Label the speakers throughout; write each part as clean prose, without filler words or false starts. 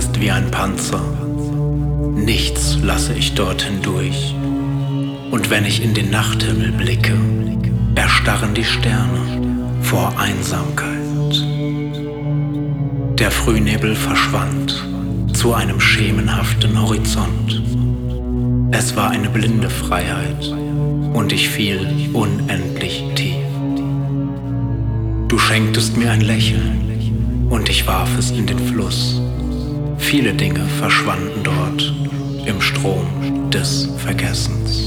Speaker 1: ist wie ein Panzer. Nichts lasse ich dort hindurch. Und wenn ich in den Nachthimmel blicke, erstarren die Sterne vor Einsamkeit. Der Frühnebel verschwand zu einem schemenhaften Horizont. Es war eine blinde Freiheit und ich fiel unendlich tief. Du schenktest mir ein Lächeln und ich warf es in den Fluss. Viele Dinge verschwanden dort im Strom des Vergessens.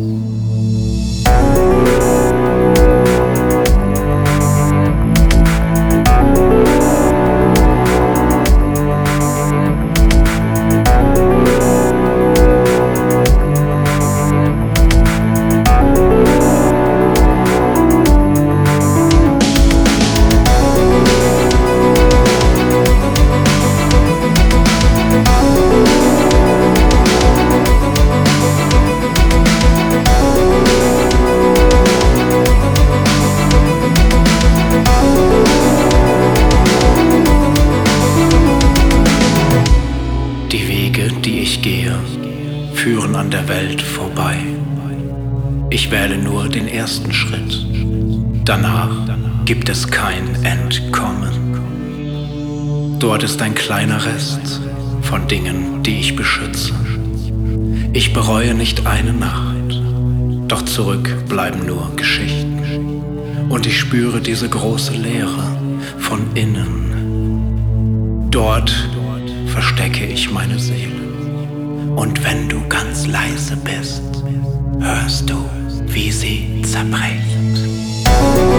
Speaker 1: Die ich gehe, führen an der Welt vorbei. Ich wähle nur den ersten Schritt. Danach gibt es kein Entkommen. Dort ist ein kleiner Rest von Dingen, die ich beschütze. Ich bereue nicht eine Nacht, doch zurück bleiben nur Geschichten. Und ich spüre diese große Leere von innen. Dort verstecke ich meine Seele. Und wenn du ganz leise bist, hörst du, wie sie zerbricht.